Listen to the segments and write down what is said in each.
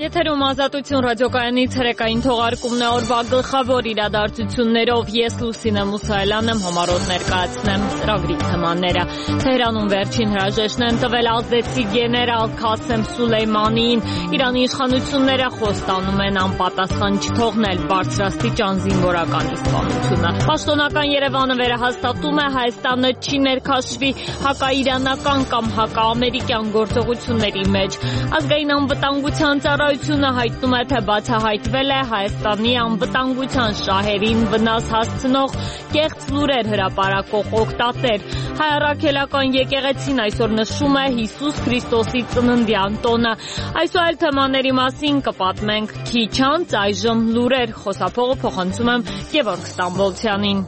Եթերում ազատություն ռադիոկայանից հրեկային թողարկումն է օրվա գլխավոր իրադարձություններով ես Լուսինե Մուսայելյանն եմ համառոտ ներկայացնեմ ծրագրի թեմաները։ Թեհրանում վերջին հրաժեշտն են տվել ազդեցիկ գեներալ Քասեմ Սուլեյմանիին։ Իրանի իշխանությունները խոստանում են անպատասխան չթողնել բարձրաստիճան զինվորականի սպանությունը։ Պաշտոնական Երևանը վերահաստատում է Հայաստանը չի ներքաշվի հակաիրանական կամ հակաամերիկյան գործողությունների մեջ։ Ազգային անվտանգության ծառայությունը հայտնում է, թե բացահայտվել է Հայաստանի անվտանգության շահերին վնաս հասցնող կեղծ լուրեր հրապարակող օգտատեր։ Հայ առաքելական եկեղեցին այսօր նշում է Հիսուս Քրիստոսի ծննդյան տոնը։ Այսօր այլ թեմաների մասին կպատմենք քիչ անց, այժմ լուրեր, խոսափողը փոխանցում եմ Գևորգ Ստամբոլցյանին։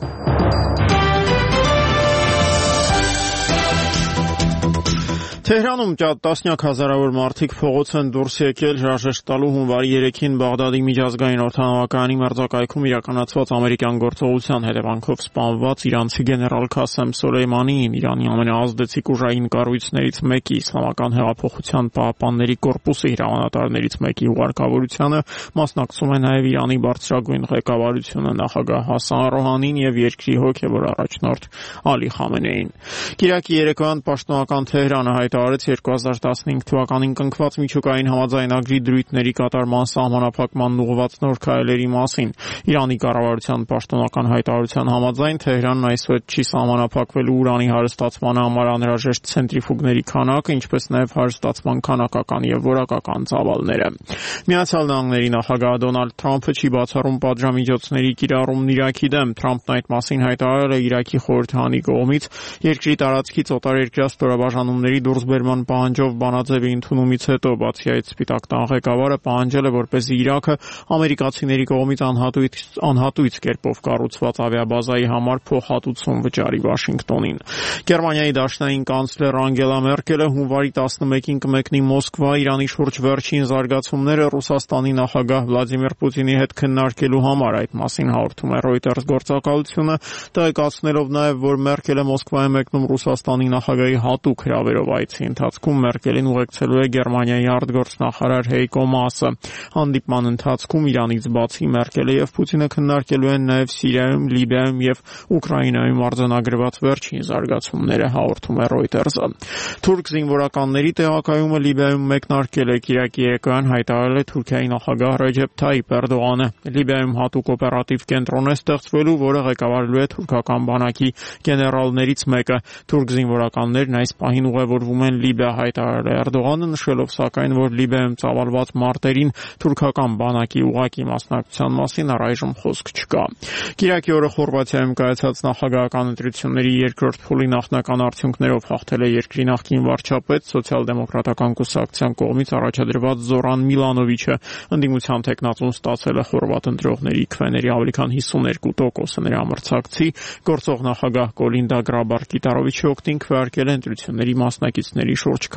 Թեհրանում տասնյակ հազարավոր մարդիկ փողոց են դուրս եկել հրաժեշտ տալու հունվարի 3-ին Բաղդադի միջազգային օդանավակայանի մերձակայքում իրականացված ամերիկյան գործողության հետևանքով սպանված իրանցի գեներալ Քասեմ Սոլեյմանիին, Իրանի ամենաազդեցիկ ուժային կառույցներից մեկի, Իսլամական հեղափոխության պահապանների կորպուսի հրամանատարներից մեկի ուղարկավորությանը մասնակցում է նաև Իրանի բարձրագույն ղեկավարությունը, նախագահ Հասան Ռոհանին եւ երկրի հոգեվոր առաջնորդ Ալի Խամենեին։ Կիրակի երեկոյան պաշտոնական Թեհրանը հայտարարեց 2015 թվականին կնքված միջուկային համաձայնագրի դրույթների կատարման սահմանափակման ուղղված նոր քայլերի մասին։ Իրանի կառավարության պաշտոնական հայտարարության համաձայն Թեհրանն այսօր չի սահմանափակվելու ուրանի հարստացման համար անհրաժեշտ ցենտրիֆուգների քանակը, ինչպես նաև հարստացման քանակական եւ որակական ծավալները։ Միացյալ Նահանգների նախագահ Դոնալդ Թրամփը չի բացառում պատժամիջոցների կիրառումն Իրաքի դեմ։ Թրամփն այդ մասին հայտարարել է Իրաքի խորհրդանի կողմից երկրի տարածքից օտարերկրյա ստորաբաժանումների դուրսբերման պահանջով բանաձևի ընդունումից հետո, բացի այդ Սպիտակ տան ղեկավարը պահանջել է, որպեսզի Իրաքը ամերիկացիների կողմից անհատույց կերպով կառուցված ավիաբազայի համար փոխհատուցում վճարի Վաշինգտոնին։ Գերմանիայի դաշնային կանցլեր Անգելա Մերկելը հունվարի 11-ին կմեկնի Մոսկվա Իրանի շուրջ վերջին զարգացումները Ռուսաստանի նախագահ Վլադիմիր Պուտինի հետ քննարկելու համար։ Այդ մասին հաղորդում է Reuters գործակալությունը, տեղեկացնելով նաև, որ Մերկելը Մոսկվա է մեկնում Ռուսաստանի նախագահի հատուկ հրավերով այցի ընթացքում Մերկելին ուղեկցելու է Գերմանիայի արտգործնախարար Հեյկո Մասը։ Հանդիպման ընթացքում Իրանից բացի Մերկելը եւ Պուտինը քննարկելու են նաև Սիրիայում, Լիբիայում եւ Ուկրաինայում արձանագրված վերջին զարգացումները, հաղորդում է Reuters-ը։ Թուրք զինվորականների տեղակայումը Լիբիայում մեկնարկել է Կիրակի երեկոյան, հայտարարել է Թուրքիայի նախագահ Ռեջեփ Թայիփ Էրդողանը։ Լիբիայում հատուկ օպերատիվ կենտրոն է ստեղծվելու, որը ղեկավարելու է թուրքական բանակի գեներալներից մեկը։ Թուրք զինվորականներն այս պահին ուղևորվում են Լիբիա, հայտարարել է Էրդողանը, նշելով սակայն, որ Լիբիայում ծավալված մարտերին թուրքական բանակի ուղղակի մասնակցության մասին առայժմ խոսք չկա։ Կիրակի օրը Խորվաթիայում կայացած նախագահական ընտրությունների երկրորդ փուլի նախնական արդյունքներով հաղթել է երկրի նախկին վարչապետ, սոցիալ-դեմոկրատական կուսակցության կողմից առաջադրված Զորան Միլանովիչը։ Ընդդիմության թեկնածուն ստացել է խորվաթ ընտրողների քվեների ավելի քան 52%-ը։ Նրա մրցակցի գործող նախագահ Կոլինդա Գրաբար-Կիտարովիչի օգտին քվեարկել է ընտրությունների մասնակիցների շուրջ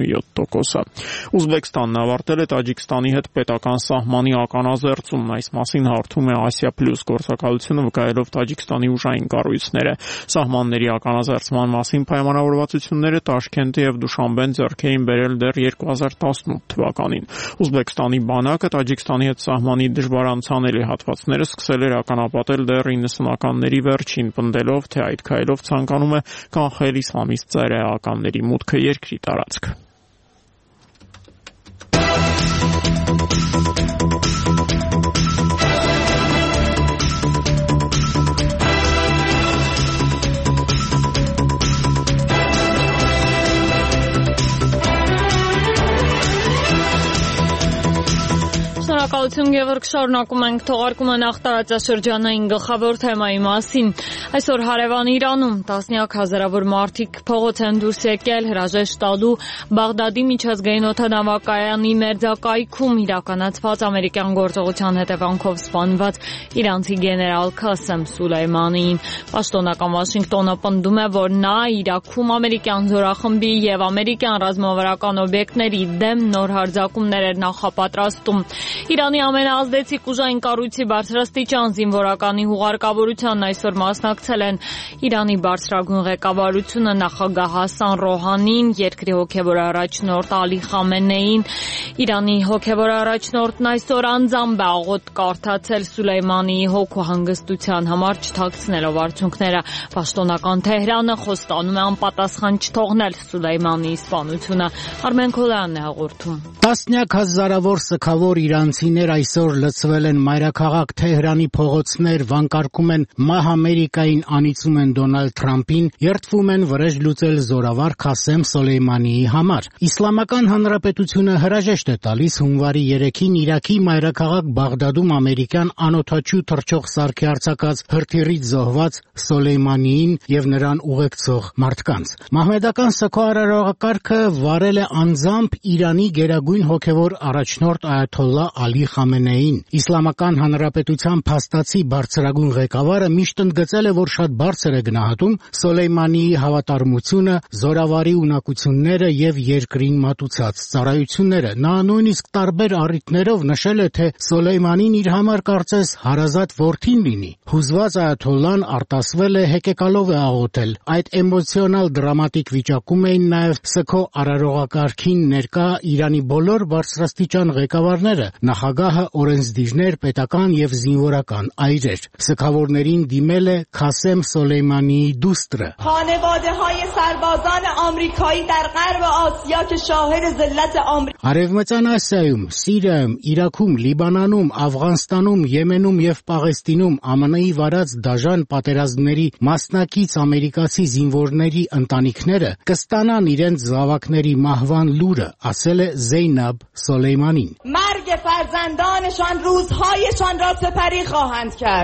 47%-ը։ Ուզբեկստանն ավարտել է Տաջիկստանի հետ պետական սահմանի ականազերծումն։ Այս մասին հաղորդում է Ասիա Պլյուս գործակալությունը, վկայելով Տաջիկստանի ուժային կառույցները։ Սահմանների ականազերծման մասին պայմանավորվածությունները Տաշքենտը եւ Դուշանբեն ձեռք էին բերել դեռ 2018 թվականին։ Ուզբեկստանի բանակը Տաջիկստանի հետ սահմանի դժվարանցանելի հատվածները սկսել էր ականապատել դեռ 90-ականների վերջին, պնդելով, թե այդ քայլով ցանկանում է կանխել իսլամիստ ծայրահեղականների մուտքը երկրի տարածք։ Շնորհակալություն Գևորգ, շարունակում ենք թողարկումը նախ տարածաշրջանային գլխավոր թեմայի մասին։ Այսօր հարևան Իրանում տասնյակ հազարավոր մարդիկ փողոց են դուրս եկել հրաժեշտ տալու Բաղդադի միջազգային օդանավակայանի մերձակայքում իրականացված ամերիկյան գործողության հետևանքով սպանված իրանցի գեներալ Քասեմ Սուլեյմանիին։ Պաշտոնական Վաշինգտոնը պնդում է, որ նա Իրաքում ամերիկյան զորախմբի եւ ամերիկյան ռազմավարական օբյեկտների դեմ նոր հարձակումներ էր նախապատրաստում։ Իրանի ամենաազդեցիկ ուժային կառույցի բարձրաստիճան զինվորականի հուղարկավորությանն այսօր մասնակցել են Իրանի բարձրագույն ղեկավարությունը, նախագահ Հասան Ռոհանին, երկրի հոգևոր առաջնորդ Ալի Խամենեին։ Իրանի հոգևոր առաջնորդն այսօր անձամբ աղոթք կարդացել Սուլեյմանիի հոգու հանգստության համար, չթաքցնելով արդյունքները։ Պաշտոնական Թեհրանը խոստանում է անպատասխան չթողնել Սուլեյմանիի սպանությունը։ Արմեն Քոլյանն է հաղորդում։ Տասնյակ հազարավոր սգավոր իրանցիներ այսօր լցվել են մայրաքաղաք Թեհրանի փողոցներ, վանկարկում են «Մահ Ամերիկային», անիծում են Դոնալդ Թրամփին, երդվում են վրեժ լուծել զորավար Քասեմ Սոլեյմանիի համար։ Իսլամական Հանրապետությունը հրաժեշտ է տալիս հունվարի 3-ին Իրաքի մայրաքաղաք Բաղդադում ամերիկյան անօդաչու թռչող սարքի արձակած հրթիռից զոհված Սոլեյմանիին եւ նրան ուղեկցող մարդկանց։ Մահմեդական ՍՔ արարողակարգը վարել է անձամբ Իրանի գերագույն հոգևոր առաջնորդ այաթոլլա Ալի Խամենեին։ Իսլամական Հանրապետության փաստացի բարձրագույն ղեկավարը միշտ ընդգծել է, որ շատ բարձր է գնահատում Սոլեյմանիի հավատարմությունը, զորավարի ունակությունները եւ երկրին մատուցած ծառայությունները։ Նա նույնիսկ տարբեր առիթներով նշել է, թե Սոլեյմանին իր համար կարծես հարազատ որդին լինի։ Հուզված այաթոլլան արտասվել է, հեկեկալով է աղոթել։ Այդ էմոցիոնալ դրամատիկ վիճակում էին նաեւ ՍՔ արարողակարգին ներկա Իրանի բոլոր բարձրաստիճան ղեկավարները, նախագահը, օրենսդիրներ, պետական եւ զինվորական այրեր։ Սգավորներին դիմել է Քասեմ Սոլեյմանիի դուստրը։ خانواده‌های سربازان آمریکایی در غرب آسیا که شاهد ذلت آمریکا Արևմտյան Ասիայում, Սիրիայում, Իրաքում, Լիբանանում, Աֆղանստանում, Եմենում եւ Պաղեստինում ԱՄՆ-ի վարած դաժան պատերազմների մասնակից ամերիկացի զինվորների ընտանիքները կստանան իրենց զավակների մահվան լուրը, ասել է Զեյնաբ Սոլեյմանին։ مرگ فرزندانشان روزهایشان را سپری خواهند کرد.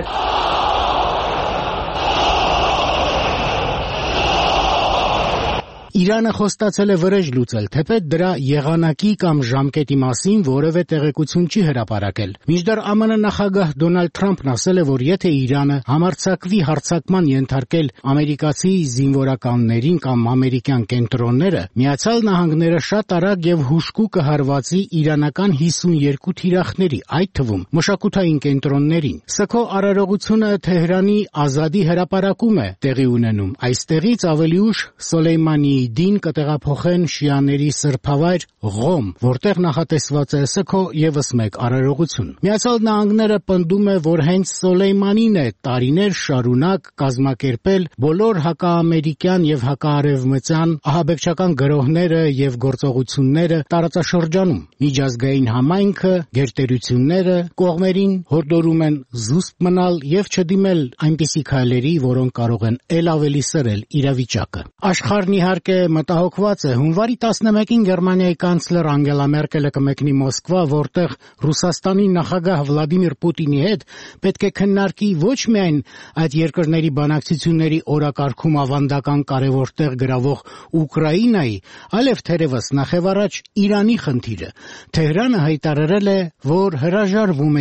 Իրանը խոստացել է վրեժ լուծել, թեպետ դրա եղանակի կամ ժամկետի մասին որևէ տեղեկություն չի հրապարակել։ Մինչդեռ ԱՄՆ նախագահ Դոնալդ Թրամփն ասել է, որ եթե Իրանը համարձակվի հարձակման ենթարկել ամերիկացի զինվորականներին կամ ամերիկյան կենտրոնները, Միացյալ Նահանգները շատ արագ եւ հուժկու կհարվածի իրանական 52 թիրախների, այդ թվում մշակութային կենտրոններին։ ՍՔ արարողությունը Թեհրանի Ազադի հրապարակում է տեղի ունենում։ Այստեղից ավելի ուշ Սոլեյմանիի դին կտեղափոխեն շիաների սրբավայր Ղոմ, որտեղ նախատեսված է ՍՔ եւս մեկ արարողություն։ Միացյալ Նահանգները պնդում է, որ հենց Սոլեյմանին է տարիներ շարունակ կազմակերպել բոլոր հակաամերիկյան եւ հակաարևմտյան ահաբեկչական գրոհները եւ գործողությունները տարածաշրջանում։ Միջազգային համայնքը, գերտերությունները կողմերին հորդորում են զուսպ մնալ եւ չդիմել այնպիսի քայլերի, որոնք կարող են ել ավելի սրել իրավիճակը։ Աշխարհն իհարկե մտահոգված է։ Հունվարի 11-ին Գերմանիայի կանցլեր Անգելա Մերկելը կմեկնի Մոսկվա, որտեղ Ռուսաստանի նախագահ Վլադիմիր Պուտինի հետ պետք է քննարկի ոչ միայն այդ երկրների բանակցությունների օրակարգում ավանդական կարևոր տեղ գրավող Ուկրաինայի, այլև թերևս նախևառաջ Իրանի խնդիրը։ Թեհրանը հայտարարել է, որ հրաժարվում է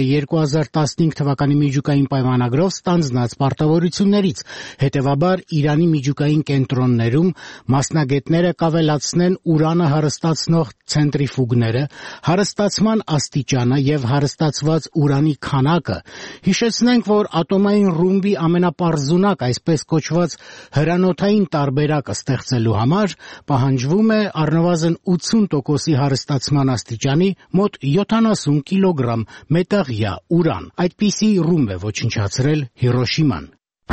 2015 թվականի միջուկային պայմանագրով ստանձնած պարտավորություններից, հետևաբար Իրանի միջուկային կենտրոններում մասնագետները կավելացնեն ուրանը հարստացնող ցենտրիֆուգները, հարստացման աստիճանը եւ հարստացված ուրանի քանակը։ Հիշեցնենք, որ ատոմային ռումբի ամենապարզունակ, այսպես կոչված հրանոթային տարբերակը ստեղծելու համար պահանջվում է առնվազն 80% հարստացման աստիճանի մոտ 70 կիլոգրամ մետաղյա ուրան։ Այդպիսի ռումբ է ոչնչացրել Հիրոշիման։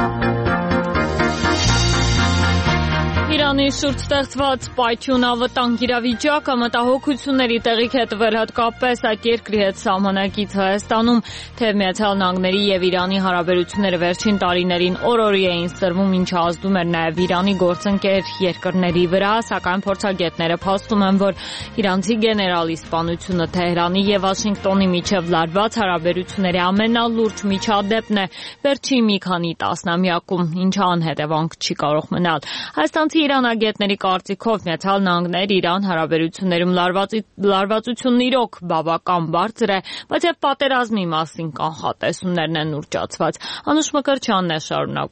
Իրանի շուրջ ստեղծված պայթյուն անվտանգ իրավիճակը մտահոգությունների տեղիք է տվել հատկապես այդ երկրի հետ սահմանակից Հայաստանում, թեև Միացյալ Նահանգների եւ Իրանի հարաբերությունները վերջին տարիներին օր-օրի էին սրվում, ինչը ազդում էր նաեւ Իրանի գործընկեր երկրների վրա, սակայն փորձագետները փաստում են, որ իրանցի գեներալի սպանությունը Թեհրանի եւ Վաշինգտոնի միջև լարված հարաբերությունների ամենալուրջ միջադեպն է վերջին մի քանի տասնամյակում, ինչը անհետևանք չի կարող մնալ։ Հայաստանցի իրանագետների կարծիքով Միացյալ Նահանգներ-Իրան հարաբերություններում լարվածությունն իրոք բավական բարձր է, բայց եւ պատերազմի մասին կանխատեսումներն են ուռճացված։ Անուշ Մկրտչյանն է շարունակում։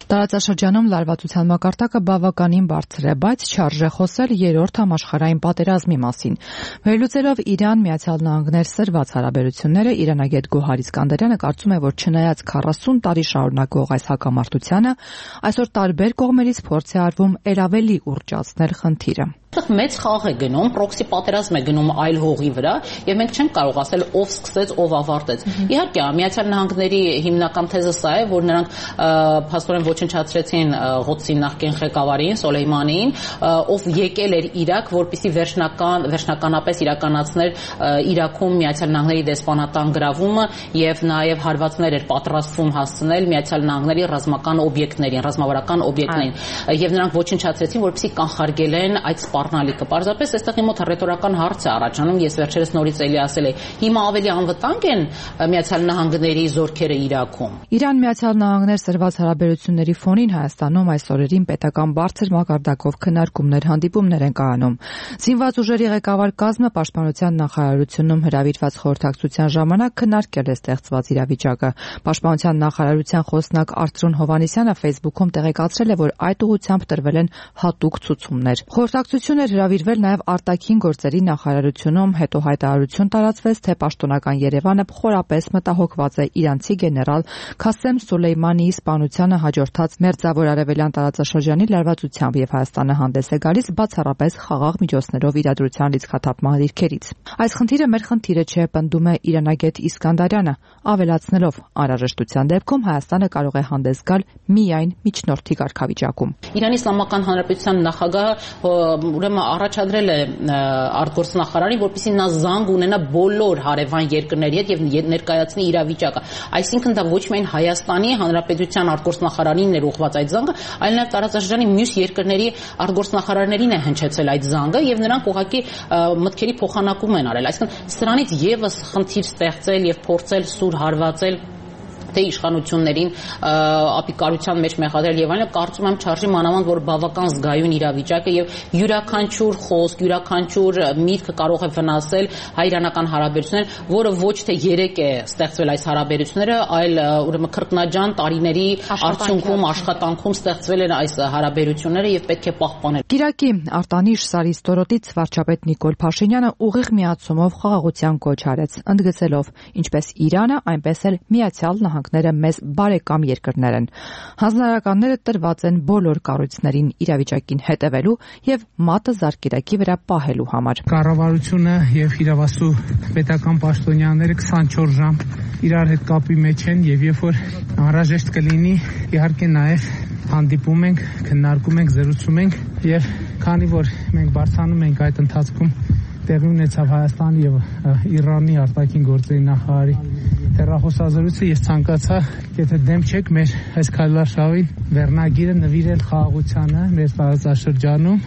Տարածաշրջանում լարվածության մակարդակը բավականին բարձր է, բայց չարժե խոսել երրորդ համաշխարհային պատերազմի մասին։ Վերլուծելով Իրան Միացյալ Նահանգներ սրված հարաբերությունները, իրանագետ Գոհար Իսկանդարյանը կարծում է, որ չնայած 40 տարի շարունակող այս հակամարտությանը, այսօր տարբեր կողմերից փորձ է արվում ավելի ուռճացնել խնդիրը։ Մեծ խաղ է գնում, պրոքսի պատերազմ է գնում այլ հողի վրա, եւ մենք չենք կարող ասել ով սկսեց, ով ավարտեց։ Իհարկե, Միացյալ Նահանգների հիմնական թեզը սա է, որ նրանք փաստորեն ոչնչացրեցին Ղոդսի նախկին ղեկավարին Սոլեյմանին, ով եկել էր Իրաք, որպեսզի վերջնականապես իրականացներ Իրաքում Միացյալ Նահանգների դեսպանատան գրավումը եւ նաեւ հարվածներ էր պատրաստվում հասցնել Միացյալ Նահանգների ռազմական օբյեկտներին, ռազմավարական օբյեկտներին, եւ նրանք ոչնչացրեցին, որպեսզի կանխարգելեն այդ սպառնալիքը։ Պարզապես այստեղ մոտ ռետորական հարց է առաջանում, ես վերջերս նորից էլի ասել եմ, հիմա ավելի անվտանգ են Միացյալ Նահանգների զորքերը Իրաքում։ Իրան-Միացյալ Նահանգներ սրված հարաբերությունների ֆոնին Հայաստանում այս օրերին պետական բարձր մակարդակով քննարկումներ, հանդիպումներ են կայանում։ Զինված ուժերի ղեկավար կազմը Պաշտպանության նախարարությունում հրավիրված խորհրդակցության ժամանակ քննարկել է ստեղծված իրավիճակը։ Պաշտպանության նախարարության խոսնակ Արծրուն Հովհաննիսյանը Facebook-ում տեղեկացրել է, որ այդ ուղղությամբ տրվել են հատուկ ցուցումներ։ Խորհրդակցություն էր հրավիրվել նաև արտաքին գործերի նախարարությունում, հետո հայտարարություն տարածվեց, թե պաշտոնական Երևանը խորապես մտահոգված է իրանցի գեներալ Քասեմ Սոլեյմանիի սպանությանը հաջորդած մերձավոր արևելյան տարածաշրջանի լարվածությամբ եւ Հայաստանը հանդես է գալիս բացառապես խաղաղ միջոցներով իրադրության լիցքաթափման դիրքերից։ Այս խնդիրը մեր խնդիրը չէ, պնդում է իրանագետ Իսկանդարյանը, ավելացնելով անհրաժեշտության դեպքում Հայաստանը կարող է հանդես գալ միայն միջնորդի կարգավիճակում։ Իրանի Իսլամական Հանրապետության նախագահը ուրեմն առաջադրել է արտգործնախարարին, որպեսզի նա զանգ ունենա բոլոր հարևան երկրների հետ եւ ներկայացնի իրավիճակը։ Այսինքն դա ոչ միայն Հայաստանի Հանրապետության արտգործնախարարին էր ուղղված այդ զանգը, այլ նաեւ տարածաշրջանի մյուս երկրների արտգործնախարարներին է հնչեցել այդ զանգը եւ նրանք ուղղակի մտքերի փոխանակում են արել։ Այսինքն սրանից եւս խնդիր ստեղծել եւ փորձել սուր հարվածել թե իշխանություններին ապիկարության մեջ մեղադրել եւ այլն, կարծում եմ չարժի մանավանդ որ բավական զգայուն իրավիճակ է եւ յուրաքանչյուր խոսք, յուրաքանչյուր միտք կարող է վնասել հայ-իրանական հարաբերություններ, որը ոչ թե երեք է ստեղծվել այս հարաբերությունները, այլ ուրեմն քրտնաջան տարիների արդյունքում աշխատանքում ստեղծվել են այս հարաբերությունները եւ պետք է պահպանել։ Կիրակի արտանիշ Սարի ստորոտից վարչապետ Նիկոլ Փաշինյանը ուղիղ միացումով խաղաղության կոչ արեց, ընդգծելով ինչպես Իրանը, այնպես էլ Միացյալ Նահանգները մեզ բարեկամ երկրներ են։ Հանձնարարականները տրված են բոլոր կառույցներին իրավիճակին հետևելու եւ մատը զարկերակի վրա պահելու համար։ Կառավարությունը եւ իրավասու պետական պաշտոնյաները 24 ժամ իրար հետ կապի մեջ են եւ երբ որ անհրաժեշտ կլինի, իհարկե նաեւ հանդիպում ենք, քննարկում ենք, զրուցում ենք եւ քանի որ մենք բարձրանում ենք այդ ընթացքում տեղի ունեցավ Հայաստանի եւ Իրանի արտաքին գործերի նախարարի հեռախոսազրույցը, ես ցանկացա, եթե դեմ չեք մեր այս քայլարշավին վերնագիրը նվիրել խաղաղությանը մեր տարածաշրջանում։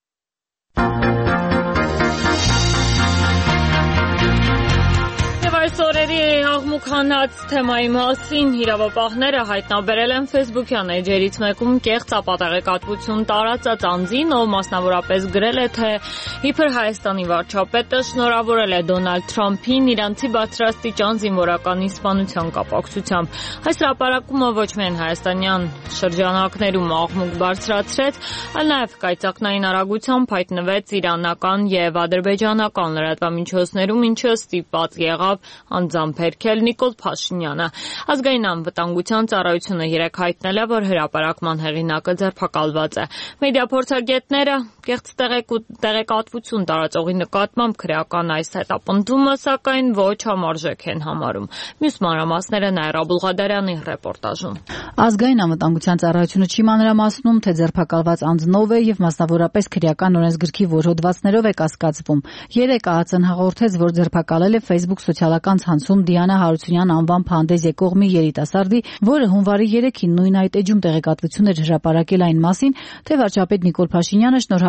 Այսօրերի աղմուկ հանած թեմայի մասին իրավապահները հայտնաբերել են Facebook-յան էջերից մեկում կեղծ ապատեղեկատվություն տարածած անձին, ով մասնավորապես գրել է, թե իբր Հայաստանի վարչապետը շնորհավորել է Դոնալդ Թրամփին իրանցի բարձրաստիճան զինվորականի սպանության կապակցությամբ։ Այս հրապարակումը ոչ միայն հայաստանյան շրջանակներում աղմուկ բարձրացրեց, այլ նաև կայծակնային արագությամբ հայտնվեց իրանական եւ ադրբեջանական լրատվամիջոցներում, ինչը ստիպված եղավ անձամբ հերքել Նիկոլ Փաշինյանը։ Ազգային անվտանգության ծառայությունը երեկ հայտնել է, որ հրապարակման հեղինակը ձերբակալված է։ Մեդիա փորձագետները կեղծ տեղեկատվություն տարածողի նկատմամբ քրեական այս հետապնդումը, սակայն ոչ համարժեք են համարում։ Մյուս մանրամասները Նաիրա Բուլղադարյանի ռեպորտաժում։ Ազգային անվտանգության ծառայությունը չի մանրամասնում, թե ձերբակալված անձն ով է եւ մասնավորապես քրեական օրենսգրքի որ հոդվածներով է կասկածվում։ Երեկ ԱԱԾ-ն հաղորդեց, որ ձերբակալել է Facebook սոցիալական ցանցում Դիանա Հարությունյան անվան փանդեզ եկող մի երիտասարդի, որը հունվարի 3-ին նույն այդ էջում տեղեկատվություն էր հրապարակել այն մասին, թե վարչապետ Նիկոլ Փաշինյանը շնորհավորել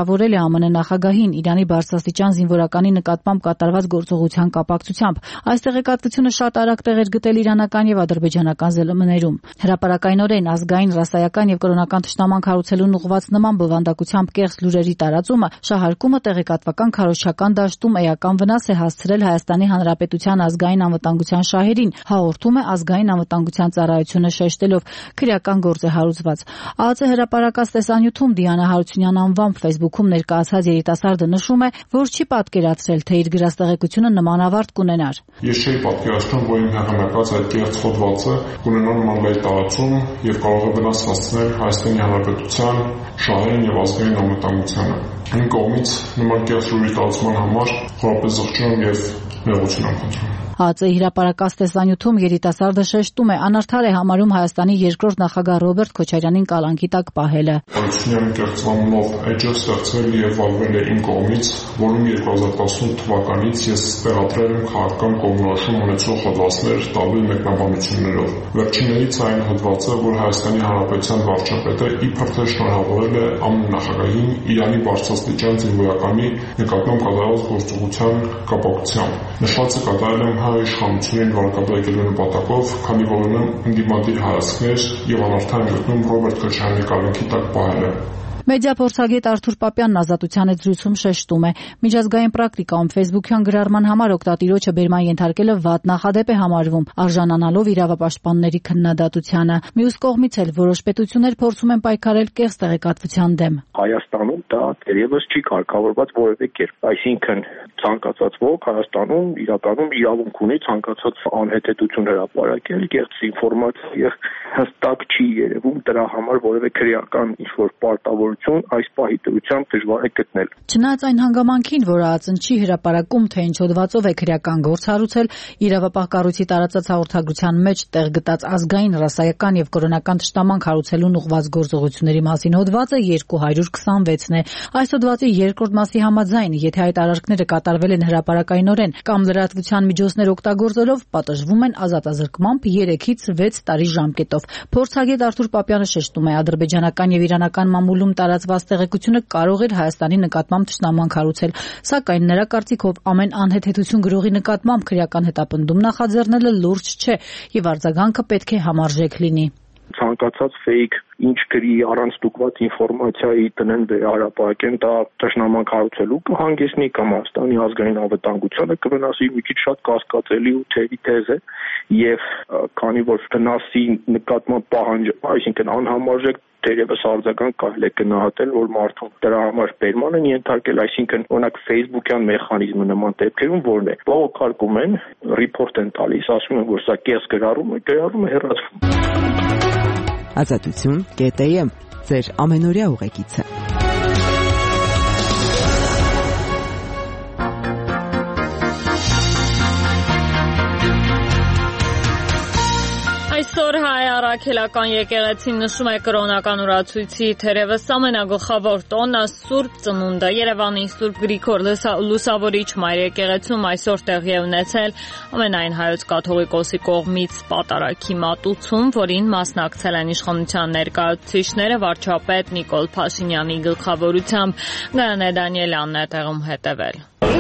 վիրավորել է ԱՄՆ նախագահին Իրանի բարձրաստիճան զինվորականի նկատմամբ կատարված գործողության կապակցությամբ։ Այս տեղեկատվությունը շատ արագ տեղ էր գտել իրանական եւ ադրբեջանական ԶԼՄ-ներում։ Հրապարակայնորեն ազգային, ռասայական եւ կրոնական թշնամանք հարուցելուն ուղղված նման բովանդակությամբ կեղծ լուրերի տարածումը, շահարկումը տեղեկատվական քարոզչական դաշտում էական վնաս է հասցրել Հայաստանի Հանրապետության ազգային անվտանգության շահերին, հաղորդում է ազգային անվտանգության ծառայությունը շեշտելով քրեական գործ է հարուցված։ ԱԱԾ հրապարակած տեսանյութում Դիանա Հարությունյան անվամբ Facebook-ում ներկայացած երիտասարդը նշում է, որ չի պատկերացրել, թե իր գրած տեղեկությունը նման ավարտ կունենար։ Ես չէի պատկերացնում, որ իմ հեղինակած այդ կեղծ հոդվածը կունենա նման լայ տարածում եւ կարող է վնաս հասցնել Հայաստանի Հանրապետության շահերին եւ ազգային անվտանգությանը։ Իմ կողմից նման կեղծ լուրի տարածման համար խորապես զղջում եւ ներողություն եմ խնդրում։ ԱԱԾ-ի հրապարակած տեսանյութում երիտասարդը շեշտում է, անարդար է համարում Հայաստանի երկրորդ նախագահ Ռոբերտ Քոչարյանին կալանքի տակ պահելը։ Հարությունյանի կեղծվանով էջը ստեղծվել եւ վարվել է իմ կողմից, որում 2018 թվականից ես տեղադրել եմ քաղաքական կողմնորոշում ունեցող հոդվածներ տարբեր մեկնաբանություններով։ Վերջիններից այն հոդվածը, որ Հայաստանի Հանրապետության վարչապետը իբր թե շնորհավորել է ԱՄՆ նախագահին Իրանի բարձրաստիճան զինվորականի նկատմամբ կատարած գործողության կապակցությամբ։ Նշվածը կատարել եմ իշխանություններին վարկաբեկելու նպատակով, քանի որ ունեմ ընդդիմադիր հայացքներ եւ անարդար եմ գտնում Ռոբերտ Քոչարյանի կալանքի տակ պահելը։ Մեդիա փորձագետ Արթուր Պապյանն Ազատության հետ զրույցում շեշտում է, միջազգային պրակտիկայում Facebook-յան գրառման համար օգտատիրոջը բերման ենթարկելը վատ նախադեպ է համարվում, արժանանալով իրավապաշտպանների քննադատությանը։ Մյուս կողմից էլ որոշ պետություններ փորձում են պայքարել կեղծ տեղեկատվության դեմ։ Հայաստանում դա դեռևս չի կարգավորված որևէ կերպ, այսինքն ցանկացած ոք Հայաստանում իրականում իրավունք ունի ցանկացած անհետեթություն հրապարակել, կեղծ ինֆորմացիա եւ հստակ չի երևում դրա համար որևէ քրեական ինչ-որ պարտավորություն այս պահի դրությամբ դժվար է գտնել։ Չնայած այն հանգամանքին, որ ԱԱԾ-ն չի հրապարակում, թե ինչ հոդվածով է քրեական գործ հարուցել, իրավապահ կառույցի տարածած հաղորդագրության մեջ տեղ գտած ազգային, ռասայական եւ կրոնական թշնամանք հարուցելուն ուղղված գործողությունների մասին հոդվածը 226-ն է։ Այս հոդվածի երկրորդ մասի համաձայն, եթե այդ արարքները կատարվել են հրապարակայնորեն կամ լրատվության միջոցներ օգտագործելով, պատժվում են ազատազրկմամբ 3-ից 6 տարի ժամկետով։ Փորձագետ Արթուր Պապյանը շեշտում է, ադրբեջանական եւ իրանական մամուլում տարածված տեղեկությունը կարող էր Հայաստանի նկատմամբ թշնամանք հարուցել, սակայն նրա կարծիքով ամեն անհեթեթություն գրողի նկատմամբ քրեական հետապնդում նախաձեռնելը լուրջ չէ եւ արձագանքը պետք է համարժեք լինի։ Ցանկացած fake ինչ գրի առանց ստուգված ինֆորմացիայի տնեն վերահրապարակեն, դա թշնամանք հարուցելու կհանգեցնի կամ Հայաստանի ազգային անվտանգությանը կվնասի մի քիչ շատ կասկածելի ու թերի թեզ է եւ քանի որ վնասի նկատմամբ պահանջ, այսինքն անհամարժեք դերևս արձագանք կարելի է գնահատել, որ մարդուն դրա համար բերման են ենթարկել, այսինքն օրինակ Facebook-յան մեխանիզմը նման դեպքերում որն է, բողոքարկում են, report են տալիս, ասում են, որ սա կեղծ գրառում է հեռացվում։ Ազատություն.am ձեր ամենօրյա ուղեկիցը։ Այսօր Հայ առաքելական եկեղեցին նշում է կրոնական ուրացույցի թերևս ամենագլխավոր տոնը Սուրբ Ծնունդը։ Երևանի Սուրբ Գրիգոր Լուսավորիչ Մայր եկեղեցում այսօր տեղի է ունեցել ամենայն հայոց կաթողիկոսի կողմից պատարագի մատուցում, որին մասնակցել են իշխանության ներկայացուցիչները, վարչապետ Նիկոլ Փաշինյանի գլխավորությամբ։ Գայանե Դանիելյանն է տեղում հետևել։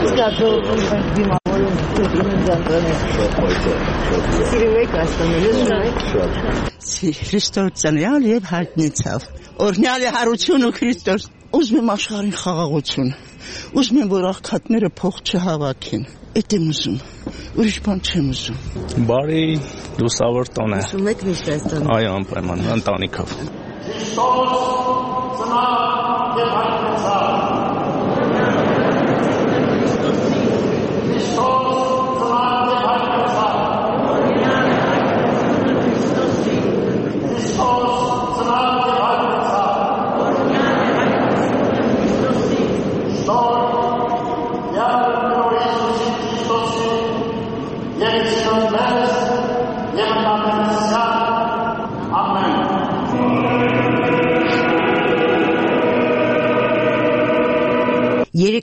Քրիստոս ծնյալ եւ հայտնեցավ։ Օրհնյալ է հարությունը Քրիստոս։ Ուզում եմ աշխարհին խաղաղություն։ Ուզում եմ որ աղքատները փող չհավաքեն։ Էդ եմ ուզում։ Ուրիշ բան չեմ ուզում։ Բարի լուսավոր տոն է։ Ուզում եք միշտ այս տոնը։ Այո, անպայման ընտանիքով։ Քրիստոս ծնավ եւ հայտնեցավ։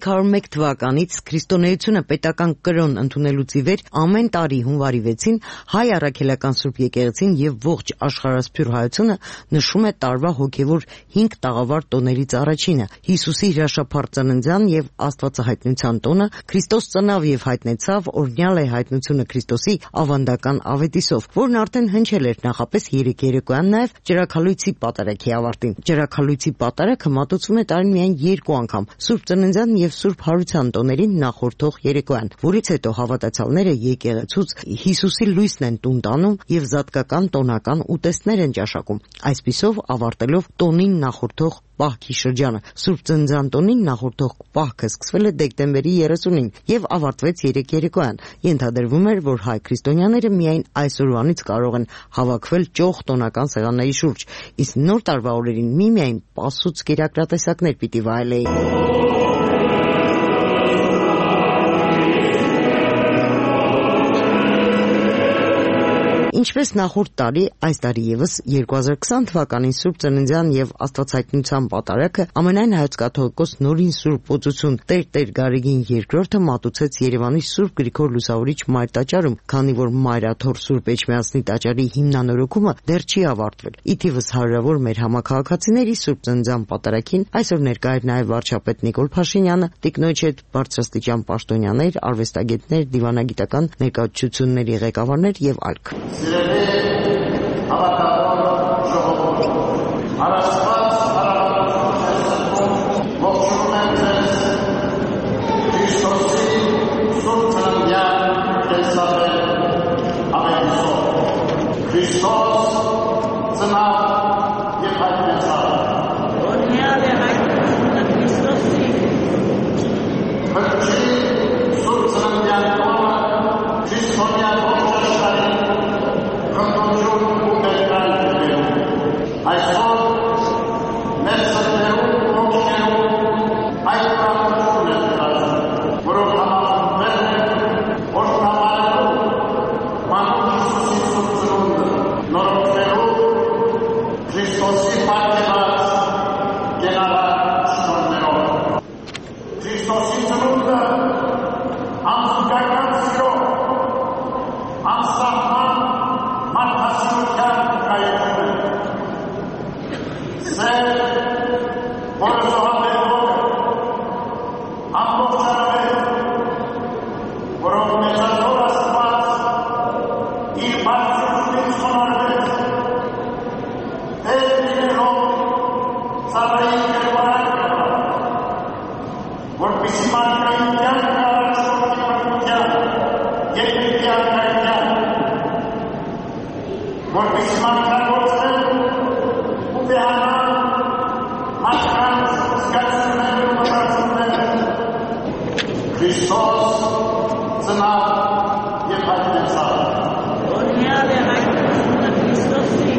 1501 թվականից քրիստոնեությունը պետական կրոն ընդունելուց ի վեր ամեն տարի հունվարի 6-ին հայ առաքելական Սուրբ եկեղեցին եւ ողջ աշխարհասփյուր հայությունը նշում է տարվա հոգեվոր 5 տաղավար տոներից առաջինը՝ Հիսուսի հրաշափառ ծննդյան եւ Աստվածահայտնության տոնը, Քրիստոս ծնավ եւ հայտնեցավ, օրհնյալ է հայտնությունը Քրիստոսի ավանդական ավետիսով, որն արդեն հնչել էր նախապես 3 երեկոյան նաեւ Ջրաքալույցի պատարագի ավարտին։ Ջրաքալույցի պատարագը մատուցվում է տարին միայն 2 անգամ՝ Սուրբ Ծննդյան եւ Սուրբ Հարության տոներին նախորդող երեկոյան, որից հետո հավատացյալները եկեղեցուց Հիսուսի լույսն են տուն տանում եւ զատկական տոնական ուտեստներ են ճաշակում, այսպիսով ավարտելով տոնին նախորդող պահքի շրջանը։ Սուրբ Ծննդյան տոնին նախորդող պահքը սկսվել է դեկտեմբերի 30-ին եւ ավարտվեց 3 երեկոյան։ Ենթադրվում էր, որ հայ քրիստոնյաները միայն այսօրվանից կարող են հավաքվել ճոխ տոնական սեղանների շուրջ, իսկ նոր տարվա օրերին միմիայն պասուց կերակրատեսակներ պիտի վայելեին։ Ինչպես նախորդ տարի, այս տարի եւս 2020 թվականին Սուրբ Ծննդյան եւ Աստվածահայտնության պատարագը ամենայն հայոց կաթողիկոս Նորին Սուրբ Օծություն Տեր Գարեգին II մատուցեց Երևանի Սուրբ Գրիգոր Լուսավորիչ Մայր տաճարում, քանի որ Մայրաթոր Սուրբ Էջմիածնի տաճարի հիմնանորոգումը դեռ չի ավարտվել։ Ի թիվս հարյուրավոր մեր համաքաղաքացիների Սուրբ Ծննդյան պատարագին այսօր ներկա էր նաեւ վարչապետ Նիկոլ Փաշինյանը, տիկնոջ հետ բարձրաստիճան պաշտոնյաներ, արվեստագետներ, դիվանագիտական ներկայացությունների ղեկավարներ եւ այլք։ Հավատալով ժողովուրդ, հարաստված հարավարություն ողջունում եմ ձեզ Քրիստոսի Սուրբ Ծննդյան կենսաբեր ավետիսով։ Քրիստոս ծնավ և հայտնեցավ։ Օրհնյալ է հայտնությունը Քրիստոսի։ Փրկչի Սուրբ Ծննդյան տոնը քրիստոնյա ողջ աշխարհին այսօր մեր սրտերում ողջերում այդ պարտությունն է դրած, որով համախմբվել են որդավարելու մանուկ Հիսուսի Սուրբ ծնունդը, նորոգվելու Քրիստոսի պարգևած գենարար շնորհներով։ Քրիստոսի ծնունդը անզուգական սիրո, անսահման մարդասիրության կայություն է։ Սեր, որը զոհաբերվող է, ամբողջարավետ, որով մեծաթոր Աստված իր բարձրությունից խոնարհվեց, Տեր լինելով ծառայի կերպարանք կապավ, որպեսզի մարդկային կյանքը առաջնորդի բնության, երկրի արկայության, որպեսզի մարդկագործել ու բեհանալ մարդկանց զգացումները ու մտածումները։ Քրիստոս ծնավ և հայտնեցավ։ Օրհնյալ է հայտնությունը Քրիստոսի։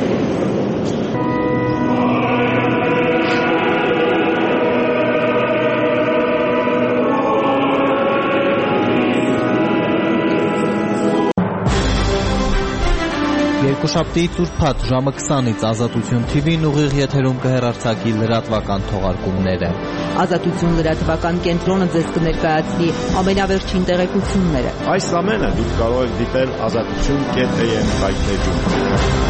Երկուշաբթի Ծուրփաթ ժամը 20-ից Ազատություն TV-ն ուղիղ եթերում կհեռարձակի լրատվական թողարկումները։ Ազատություն լրատվական կենտրոնը ձեզ կներկայացնի ամենավերջին տեղեկությունները։ Այս ամենը դուք կարող եք դիտել azatutun.am վայրէջում։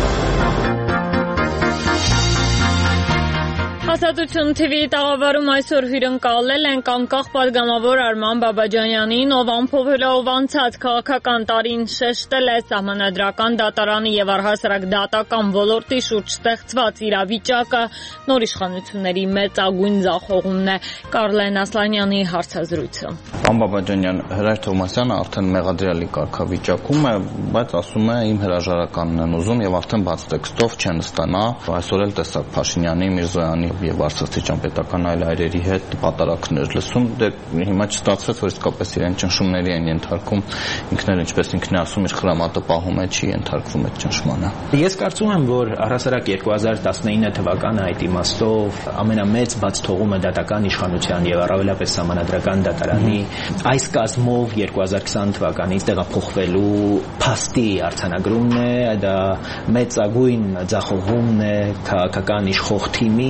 Ազատություն TV-ի տաղավարում այսօր հյուրընկալել ենք անկախ պատգամավոր Արման Բաբաջանյանին, ով ամփոփելով անցած քաղաքական տարին շեշտել է սահմանադրական դատարանի եւ առհասարակ դատական ոլորտի շուրջ ստեղծված իրավիճակը, նոր իշխանությունների մեծագույն ձախողումն է։ Կարլեն Ասլանյանի հարցազրույցը։ Պարոն Բաբաջանյան, Հրայր Թովմասյանը արդեն մեղադրյալի կարգավիճակում է, բայց ասում է իմ հրաժարականն են ուզում եւ արդեն բաց տեքստով չեն ստանա։ Այսօր էլ տեսակ Փաշինյանի, Միրզոյանի եւ բարձրաստիճան պետական այլ այրերի հետ պատարակներ լսում, դե հիմա չստացվեց, որ իսկապես իրեն ճնշումների են ենթարկում, ինքներ ինչպես ինքն է ասում, իր խրամատը պահում է, չի ենթարկվում այդ ճնշմանը։ Ես կարծում եմ, որ առհասարակ 2019 թվականը այդ իմաստով ամենամեծ բաց թողումը դատական իշխանության եւ առավելապես սահմանադրական դատարանի այս կազմով 2020 թվականից տեղափոխվելու փաստի արձանագրումն է, դա մեծագույն ձախողումն է քաղաքական իշխող թիմի եւ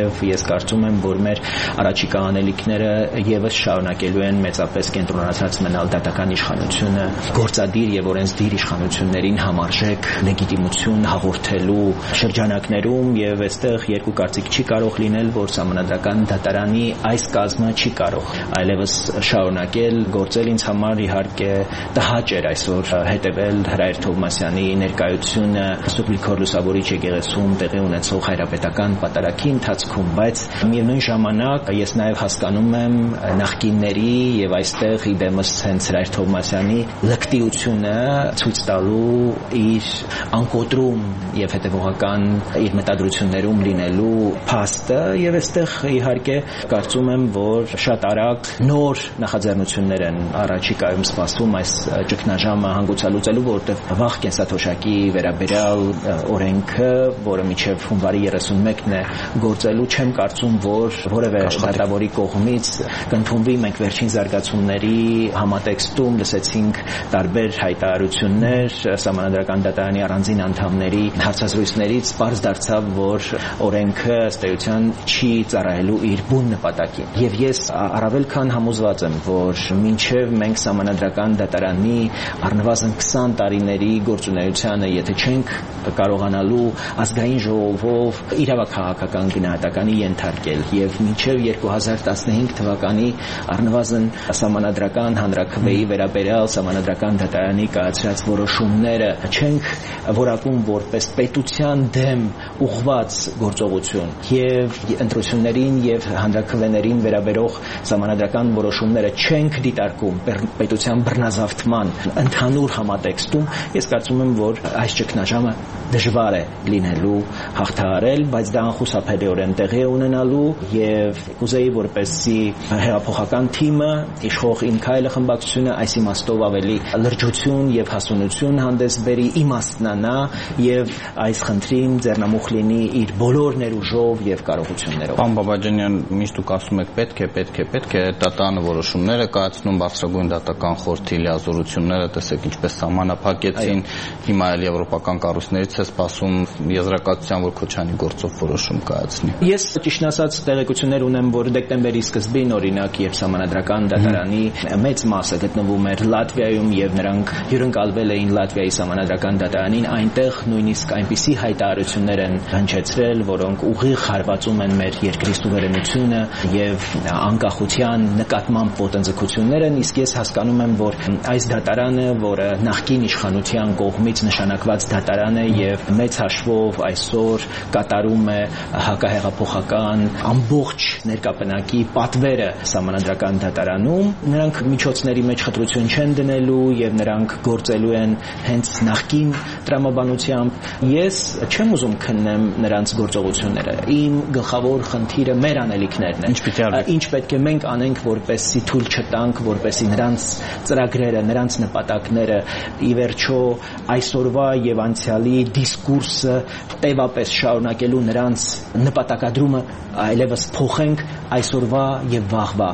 եւ ես կարծում եմ, որ մեր առաջիկա անելիքները եւս շարունակելու են մեծապես կենտրոնացած մնալ դատական իշխանությունը գործադիր եւ օրենսդիր իշխանություններին համարժեք լեգիտիմություն հաղորդելու շրջանակներում եւ այստեղ երկու կարծիք չի կարող լինել, որ Սահմանադրական դատարանի այս կազմը չի կարող այլևս շարունակել գործել։ Ինձ համար իհարկե տհաճ էր այսօր հետևել Հրայր Թովմասյանի ներկայությունը Սուրբ Գրիգոր Լուսավորիչ եկեղեցում տեղի ունեցող հայրապետական պատարագի ընթացքում, բայց միևնույն ժամանակ ես նաև հասկանում եմ նախկինների եւ այստեղ իդեմս հենց Հրայր Թովմասյանի լկտիությունը ցույց տալու իր անկոտրում եւ հետեւողական իր մտադրություններում լինելու փաստը եւ այստեղ իհարկե կարծում եմ, որ շատ արագ նոր նախաձեռնություններ են առաջիկայում սպասվում այս ճգնաժամը հանգուցալուծելու, որտեղ վաղ կենսաթոշակի վերաբերյալ օրենքը, որը մինչև հունվարի 31-ն է գործելու, չեմ կարծում, որ որևէ դատավորի կողմից կընդունվի։ Մենք վերջին զարգացումների համատեքստում լսեցինք տարբեր հայտարարություններ Սահմանադրական դատարանի առանձին անդամների հարցազրույցներից պարզ դարձավ, որ օրենքը ըստ էության չի ծառայելու իր բուն նպատակին։ Եվ ես առավել քան համոզված եմ, որ մինչև մենք Սահմանադրական դատարանի առնվազն 20 տարիների գործունեությանը, եթե չենք կարողանալու ազգային ժողովով իրավաքաղաքական գնահատականի ենթարկել եւ մինչեւ 2015 թվականի առնվազն Սահմանադրական հանրաքվեի վերաբերյալ Սահմանադրական դատարանի կայացրած որոշումները չենք որակում որպես պետության դեմ ուղղված գործողություն եւ ընտրություններին եւ հանրաքվեներին վերաբերող Սահմանադրական որոշումները չենք դիտարկում պետության բռնազավթման ընդհանուր համատեքստում, ես կարծում եմ, որ այս ճգնաժամը դժվար է լինելու հաղթահարել, բայց դա անխուսափելիորեն տեղի է ունենալու եւ կուզեի, որպեսզի հեղափոխական թիմը, իշխող Իմ քայլը խմբակցությունը այս իմաստով ավելի լրջություն եւ հասունություն հանդես բերի, իմաստնանա եւ այս խնդրին ձեռնամուխ լինի իր բոլոր ներուժով եւ կարողություններով։ Պարոն Բաբաջանյան, միշտ դուք ասում եք պետք է դատանը որոշումները կայացնում, բարձրագույն դատական խորհրդի լիազորությունները, տեսեք ինչպես սահմանափակեցին, հիմա էլ եվրոպական կառույցներից է սպասում եզրակացության, որ Քոչյանի գործով որոշում կայացնի։ Ես ճիշտն ասած տեղեկություններ ունեմ, որ դեկտեմբերի սկզբին օրինակ, երբ Սահմանադրական դատարանի մեծ մասը գտնվում էր Լատվիայում եւ նրանք հյուրընկալվել էին Լատվիայի Սահմանադրական դատարանին, այնտեղ նույնիսկ այնպիսի հայտարարություններ են հնչեցրել, որոնք ուղիղ հարվածում են մեր երկրի սուվերենությունը եւ անկախության նկատմամբ ոտնձգություններ են, իսկ ես հասկանում եմ, որ այս դատարանը, որը նախկին իշխանության կողմից նշանակված դատարան է եւ մեծ հաշվով այսօր կատարում է հակահեղափոխական ամբողջ ներկապնակի պատվերը Սահմանադրական դատարանում, նրանք միջոցների մեջ խտրություն չեն դնելու եւ նրանք գործելու են հենց նախկին տրամաբանությամբ։ Ես չեմ ուզում քննեմ նրանց գործողությունները։ Իմ գլխավոր խնդիրը մեր անելիքներն են։ Ինչ պետք է մենք անենք, որպեսզի թույլ չտանք, որպեսզի նրանց ծրագրերը, նրանց նպատակները ի վերջո այսօրվա եւ անցյալի դիսկուրսը տևապես շարունակելու նրանց նպատակադրումը այլևս փոխենք այսօրվա եւ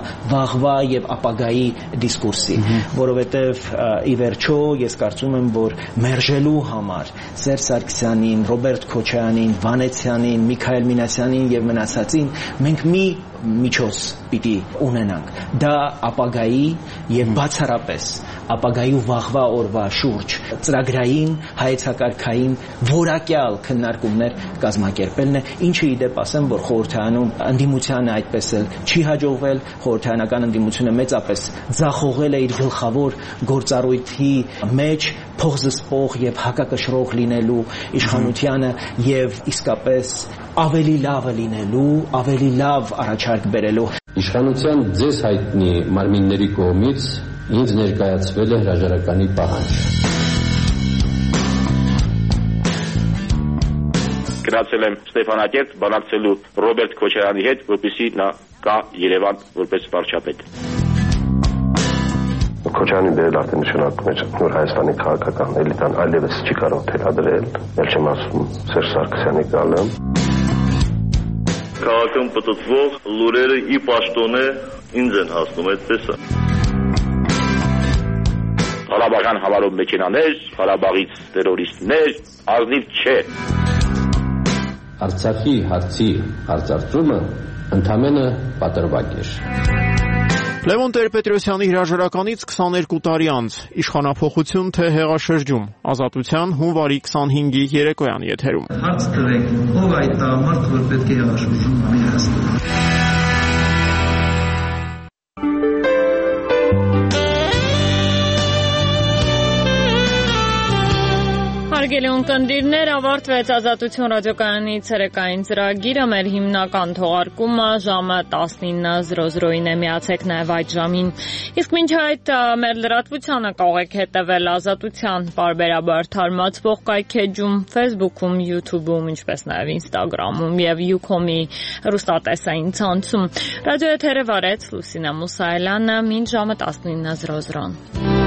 վաղվա եւ ապագայի դիսկուրսի, որովհետեւ ի վերջո ես կարծում եմ, որ մերժելու համար Սերժ Սարգսյանին, Ռոբերտ Քոչարյանին, Վանեցյանին, Միքայել Մինասյանին եւ մնացածին մենք մի միջոց պիտի ունենանք։ Դա ապագայի եւ բացառապես ապագայի ու վաղվա օրվա շուրջ ծրագրային, հայեցակարգային որակյալ քննարկումներ կազմակերպելն է, ինչը ի դեպ ասեմ, որ խորհրդարանում ընդդիմությանը այդպես էլ չի հաջողվել, խորհրդարանական ընդդիմությունը մեծապես ձախողել է իր գլխավոր գործառույթի մեջ փոխզսպող եւ հակակշռող լինելու իշխանությանը եւ իսկապես ավելի լավը լինելու, ավելի լավ առաջարկ բերելու։ Իշխանության ձեզ հայտնի մարմինների կողմից ինձ ներկայացվել է հրաժարականի պահանջ։ Գնացել եմ Ստեփանակերտ բանակցելու Ռոբերտ Քոչարյանի հետ, որպեսզի նա գա Երևան որպես վարչապետ։ Քոչարյանի բերել արդեն նշանակում է նոր Հայաստանի քաղաքական էլիտան այլևս չի կարող թելադրել, ել չեմ ասում Սերժ Սարգսյանի գալը։ Քաղաքում պտտվող լուրերը ի պաշտոնե ինձ են հասնում, այդպես է։ Ղարաբաղյան համարով մեքենաներ, Ղարաբաղից տերորիստներ, ազնիվ չէ։ Արցախի հարցի արծարծումը ընդամենը պատրվակ էր։ Լևոն Տեր-Պետրոսյանի հրաժարականից 22 տարի անց իշխանափոխություն թե հեղաշրջում, Ազատության հունվարի 25-ի երեկոյան եթերում։ Հարց տվեք, ով այդ տղամարդ, որ պետք է հեղաշրջում անի Հայաստանում։ Հարգելի ունկնդիրներ, ավարտվեց Ազատություն ռադիոկայանի ցերեկային ծրագիրը, մեր հիմնական թողարկումը ժամը 19:00-ին է, միացեք նաև այդ ժամին։ Իսկ մինչ այդ մեր լրատվությանը կարող եք հետևել Ազատության պարբերաբար թարմացվող կայքեջում, Facebook-ում, YouTube-ում, ինչպես նաև Instagram-ում եւ Ucom-ի հեռուստատեսային ցանցում։ Ռադիոեթերը վարեց Լուսինե Մուսայելյանը, մինչ ժամը 19:00-ն։